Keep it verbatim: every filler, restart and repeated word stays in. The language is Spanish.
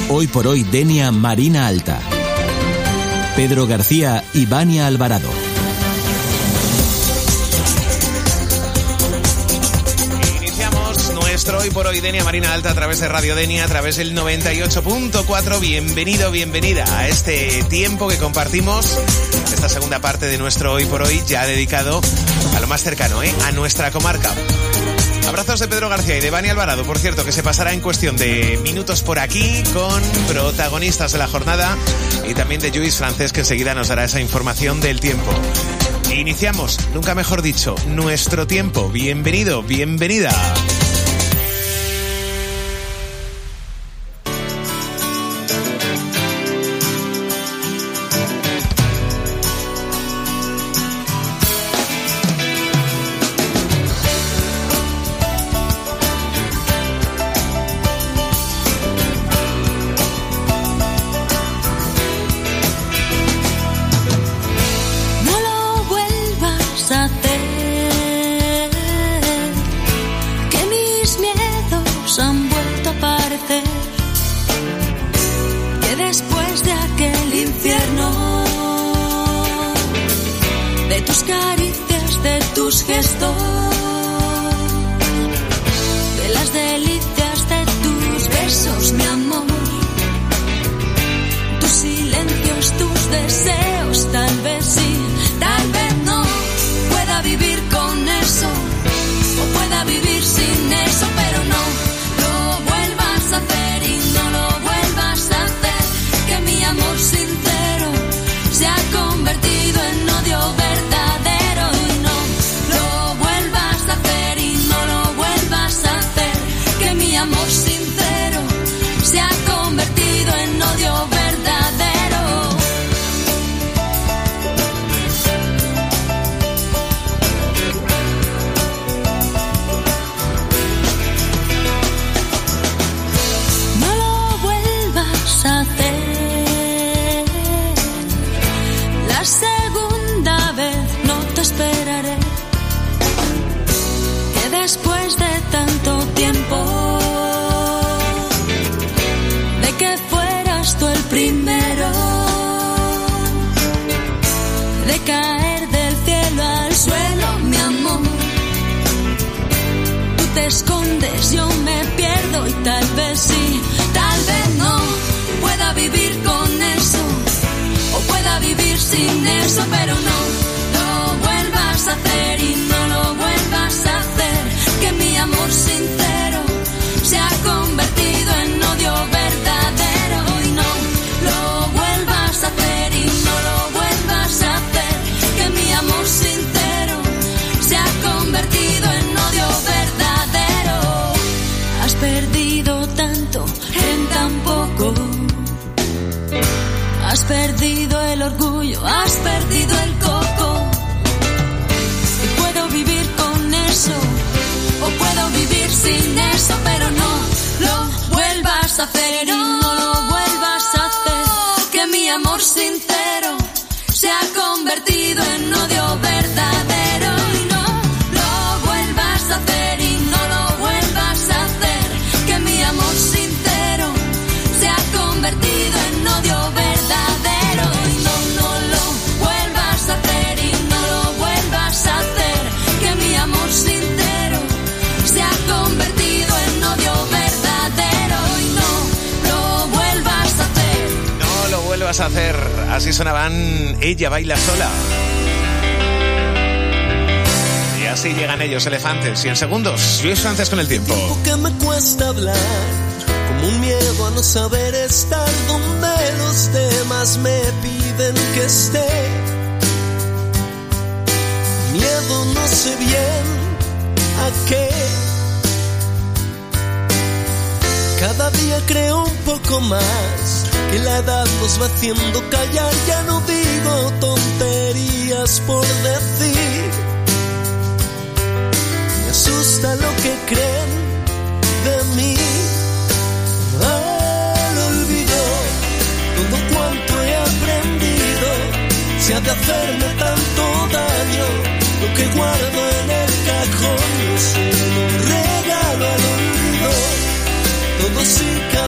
Hoy por hoy Denia Marina Alta. Pedro García y Vania Alvarado. Iniciamos nuestro Hoy por hoy Denia Marina Alta a través de Radio Denia, a través del noventa y ocho punto cuatro. Bienvenido, bienvenida a este tiempo que compartimos, esta segunda parte de nuestro Hoy por hoy, ya dedicado a lo más cercano, ¿eh? a nuestra comarca. Abrazos de Pedro García y de Vania Alvarado, por cierto, que se pasará en cuestión de minutos por aquí con protagonistas de la jornada y también de Lluís Francés, que enseguida nos dará esa información del tiempo. Iniciamos, nunca mejor dicho, nuestro tiempo. Bienvenido, bienvenida. Hacer, así sonaban Ella baila sola. Y así llegan ellos, Elefantes. Y en segundos, Lluís Francés con el tiempo. Tiempo que me cuesta hablar, como un miedo a no saber estar donde los demás me piden que esté. Miedo, no sé bien a qué. Cada día creo un poco más que la edad nos va haciendo callar. Ya no digo tonterías por decir. Me asusta lo que creen de mí. Al olvido todo cuanto he aprendido, si ha de hacerme tanto daño, lo que guardo en el cajón es un regalo al olvido. Todo sí.